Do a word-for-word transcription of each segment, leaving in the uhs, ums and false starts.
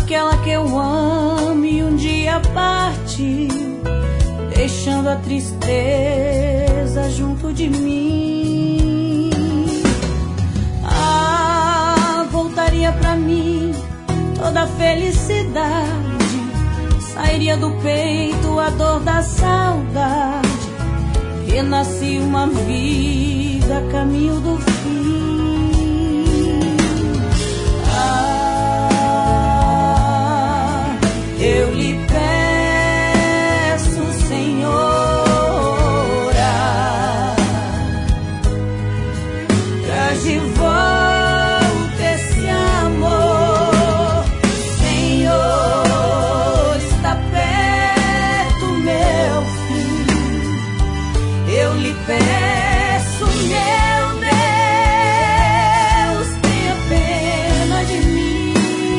aquela que eu amo e um dia partiu, deixando a tristeza junto de mim. Ah, voltaria pra mim toda a felicidade, sairia do peito a dor da saudade, renasci uma vida a caminho do fim. Ah, eu lhe peço, Senhora, traz de volta esse amor. Senhor, está perto meu fim. Eu lhe peço, meu Deus, tenha pena de mim.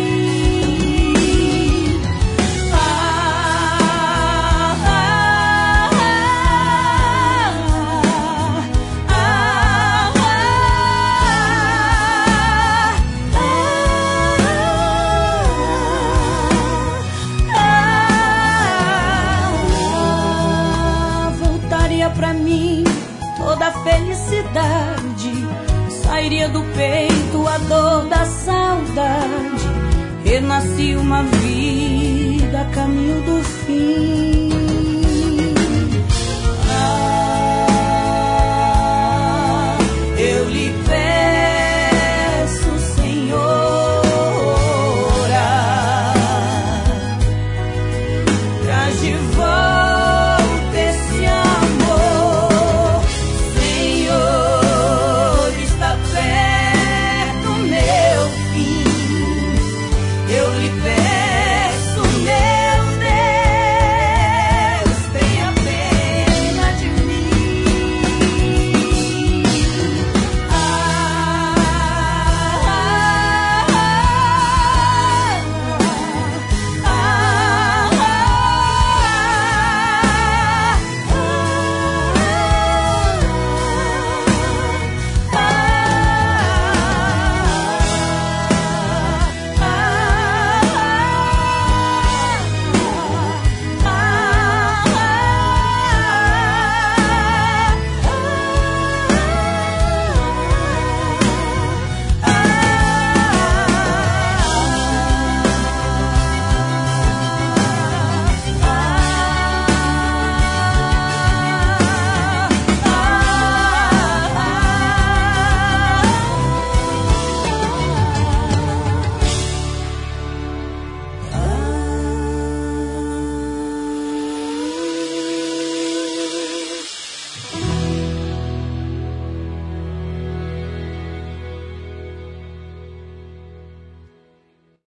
Ah, ah, ah, ah, ah, voltaria pra mim toda a felicidade, sairia do peito a dor da saudade, renasci uma vida a caminho do fim.